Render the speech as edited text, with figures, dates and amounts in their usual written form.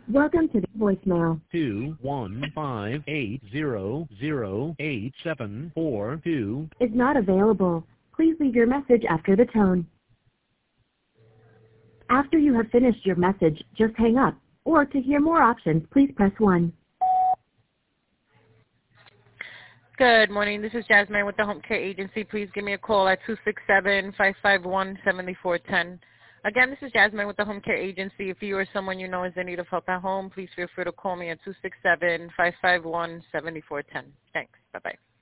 Welcome to the voicemail. 21580087442 Is not available. Please leave your message after the tone. After you have finished your message, just hang up. Or to hear more options, please press 1. Good morning. This is Jasmine with the Home Care Agency. Please give me a call at 267-551-7410. Again, this is Jasmine with the Home Care Agency. If you or someone you know is in need of help at home, please feel free to call me at 267-551-7410. Thanks. Bye-bye.